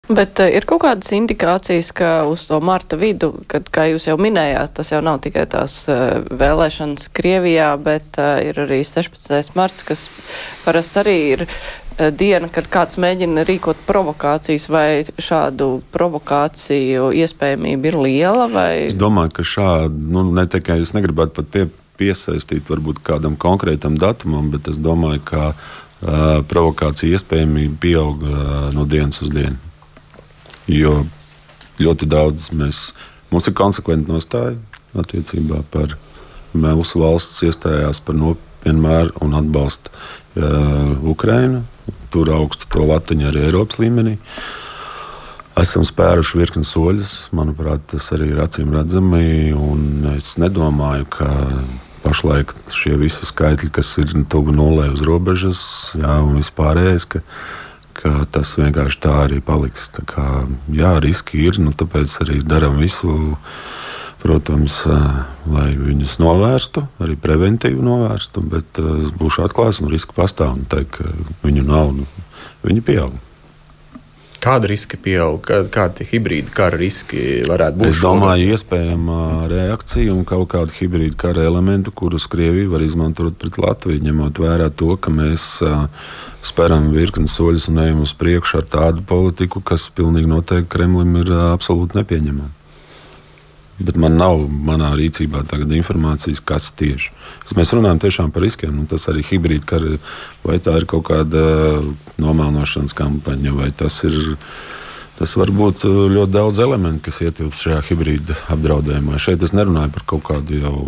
Bet ir kaut kādas indikācijas, ka uz to marta vidu, kad, kā jūs jau minējāt, tas jau nav tikai tās vēlēšanas Krievijā, bet ir arī 16. marts, kas parasti arī ir diena, kad kāds mēģina rīkot provokācijas, vai šādu provokāciju iespējamība ir liela? Vai... Es domāju, ka šādu, ne tikai es negribētu pat piesaistīt varbūt kādam konkrētam datumam, bet es domāju, ka provokācija iespējamība pieaug no dienas uz dienu. Jo ļoti daudz mums ir konsekventi nostāja attiecībā par mūsu valsts iestājās par vienmēr un atbalsta Ukrainu. Tur augstu to latiņu arī Eiropas līmenī. Esam spēruši virkni soļus. Manuprāt, tas arī ir acīm redzami. Un es nedomāju, ka pašlaik šie visi skaitļi, kas ir tuvu nulē uz robežas, un vispārējais, ka tas vienkārši tā arī paliks. Tā kā, riski ir, tāpēc arī darām visu, protams, lai viņus novērstu, arī preventīvi novērstu, bet būšu atklāts, riski pastāv un teikt, ka viņu nav, viņi pieaug. Kāda riska pieaug? Kādi hibrīda kara riski varētu būt? Es domāju, iespējama reakcija un kaut kāda hibrīda kara elementa, kurus Krievija var izmantot pret Latviju, ņemot vērā to, ka mēs speram virkni soļus un ejam uz priekšu ar tādu politiku, kas pilnīgi noteikti Kremlim ir absolūti nepieņemama. Bet man nav manā rīcībā tagad informācijas, kas tieši. Mēs runājam tiešām par riskiem, un tas arī hibrīda kara, vai tā ir kaut kāda nomēlnošanas kampaņa, vai tas var būt ļoti daudz elementu, kas ietilpst šajā hibrīda apdraudējumā. Šeit es nerunāju par kaut kādu jau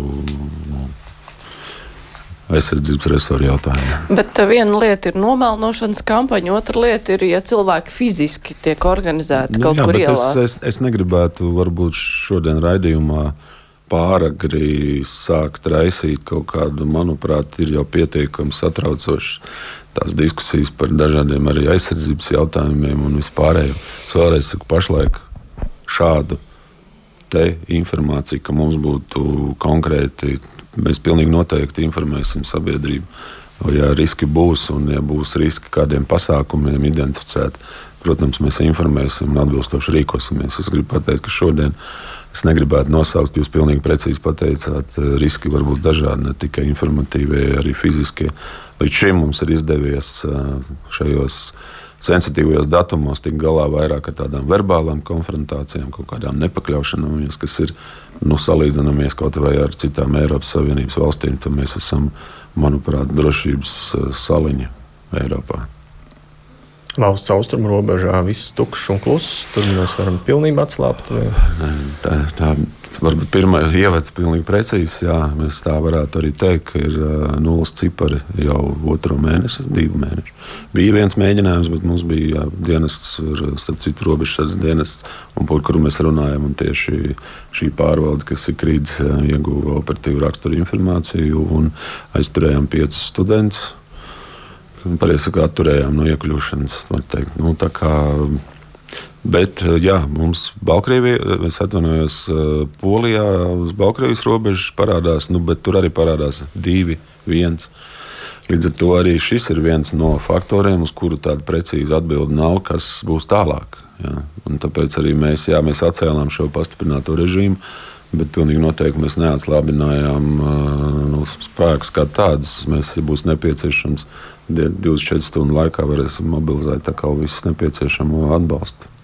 aizsardzības resoru jautājumu. Bet viena lieta ir nomēlnošanas kampaņa, otra lieta ir, ja cilvēki fiziski tiek organizēti kaut kur ielās. Es negribētu varbūt šodien raidījumā pāragri sākt raisīt kaut kādu, manuprāt, ir jau pietiekami satraucošas tās diskusijas par dažādiem arī aizsardzības jautājumiem un vispārējo. Es vēlreiz saku, pašlaik šādu te informāciju, ka mums būtu konkrēti. Mēs pilnīgi noteikti informēsim sabiedrību. Ja riski būs un ja būs riski kādiem pasākumiem identificēti, protams, mēs informēsim un atbilstoši rīkosimies. Es gribu pateikt, ka šodien es negribētu nosaukt, jūs pilnīgi precīzi pateicāt, riski var būt dažādi, ne tikai informatīvie, arī fiziskie. Līdz šim mums ir izdevies šajos sensitīvajos datumos tikt galā vairāk ar tādām verbālām konfrontācijām, kaut kādām nepakļaušanām, kas ir salīdzinamies kaut vai ar citām Eiropas Savienības valstīm, tad mēs esam, manuprāt, drošības saliņa Eiropā. Valsts austrumu robežā viss tukšs un kluss, tur mēs varam pilnībā atslābt? Vai? Tā varbūt pirmā ievads pilnīgi precīzi, mēs tā varētu arī teikt, ka ir nulles cipari jau 2 mēnesi, 2 mēneši. Bija viens mēģinājums, bet mums bija dienests, starp citu robežsardzes dienests, un par kuru mēs runājam, un tieši šī pārvalde, kas ir krītis, ieguva operatīvu raksturu informāciju, un aizturējām 5 studentus. Pareizi sakot, atturējām no iekļūšanas, var teikt. Tā kā, bet, mums Baltkrievija, es atvainojos, Polijā uz Baltkrievijas robežas parādās, bet tur arī parādās 2, 1. Līdz ar to arī šis ir viens no faktoriem, uz kuru tāda precīza atbilde nav, kas būs tālāk. Un tāpēc arī mēs atcēlām šo pastiprināto režīmu, bet pilnīgi noteikti mēs neatslābinājām spēkus kā tādus. Mēs, ja būs nepieciešams, 24 stundu laikā varēsim mobilizēt tā kā visu nepieciešamo atbalstu.